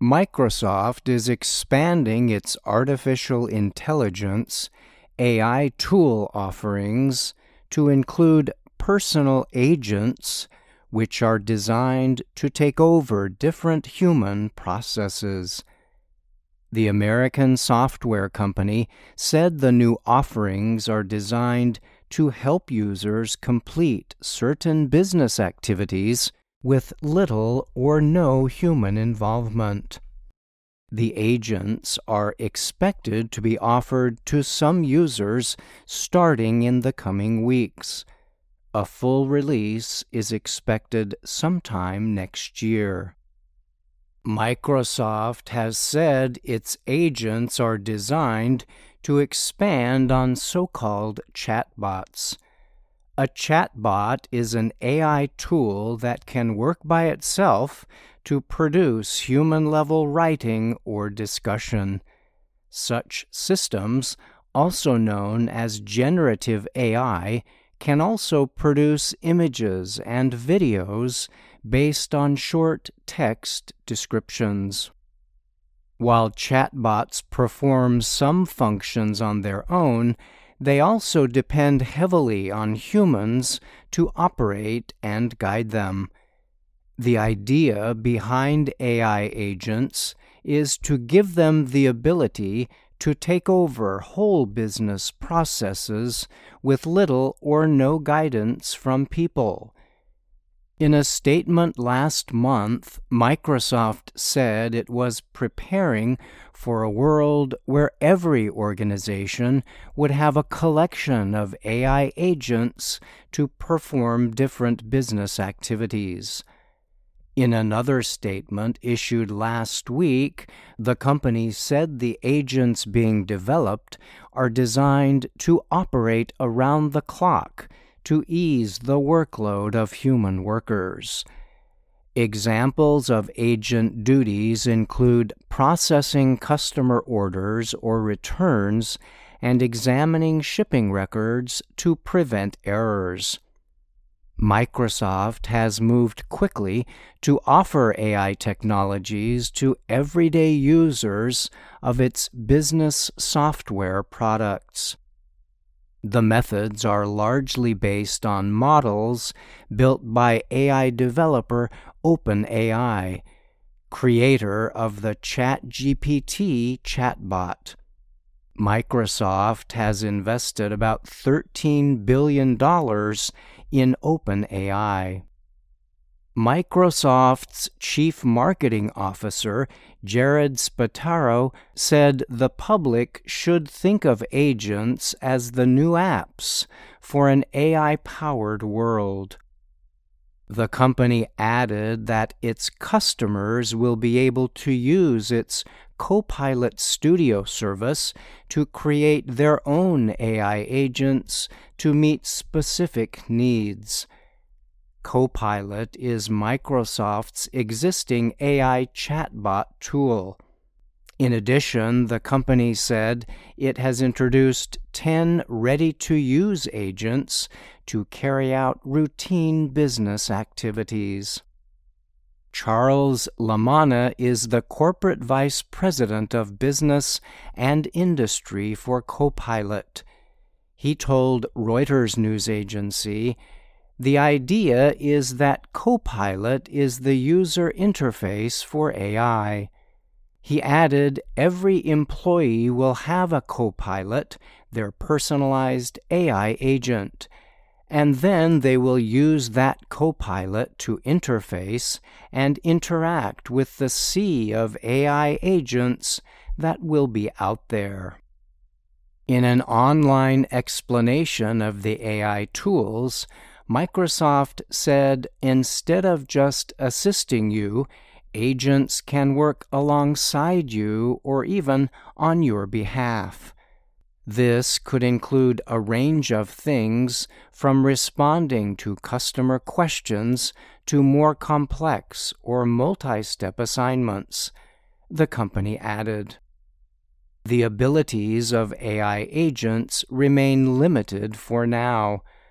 Microsoft is expanding its artificial intelligence AI tool offerings to include personal agents, which are designed to take over different human processes. The American software company said the new offerings are designed to help users complete certain business activities with little or no human involvement. The agents are expected to be offered to some users starting in the coming weeks. A full release is expected sometime next year. Microsoft has said its agents are designed to expand on so-called chatbots. A chatbot is an AI tool that can work by itself to produce human-level writing or discussion. Such systems, also known as generative AI, can also produce images and videos based on short text descriptions. While chatbots perform some functions on their own, they also depend heavily on humans to operate and guide them. The idea behind AI agents is to give them the ability to take over whole business processes with little or no guidance from people. In a statement last month, Microsoft said it was preparing for a world where every organization would have a collection of AI agents to perform different business activities. In another statement issued last week, the company said the agents being developed are designed to operate around the clock to ease the workload of human workers. Examples of agent duties include processing customer orders or returns and examining shipping records to prevent errors. Microsoft has moved quickly to offer AI technologies to everyday users of its business software products. The methods are largely based on models built by AI developer OpenAI, creator of the ChatGPT chatbot. Microsoft has invested about $13 billion in OpenAI. Microsoft's chief marketing officer, Jared Spataro, said the public should think of agents as the new apps for an AI-powered world. The company added that its customers will be able to use its Copilot Studio service to create their own AI agents to meet specific needs. Copilot is Microsoft's existing AI chatbot tool. In addition, the company said it has introduced 10 ready-to-use agents to carry out routine business activities. Charles Lamanna is the corporate vice president of business and industry for Copilot. He told Reuters news agency, "The idea is that Copilot is the user interface for AI." He added, every employee will have a Copilot, their personalized AI agent, and then they will use that Copilot to interface and interact with the sea of AI agents that will be out there. In an online explanation of the AI tools, Microsoft said instead of just assisting you, agents can work alongside you or even on your behalf. This could include a range of things from responding to customer questions to more complex or multi-step assignments, the company added. The abilities of AI agents remain limited for now,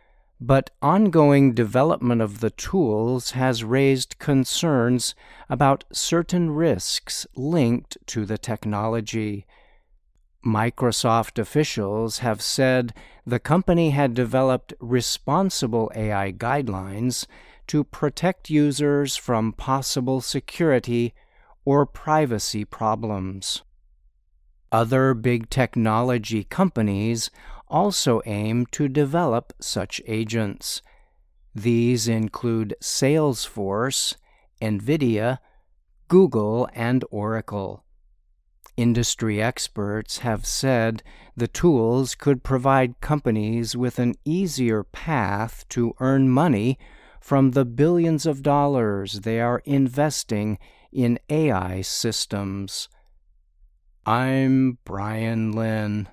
But ongoing development of the tools has raised concerns about certain risks linked to the technology. Microsoft officials have said the company had developed responsible AI guidelines to protect users from possible security or privacy problems. Other big technology companies also aim to develop such agents. These include Salesforce, NVIDIA, Google, and Oracle. Industry experts have said the tools could provide companies with an easier path to earn money from the billions of dollars they are investing in AI systems. I'm Brian Lynn.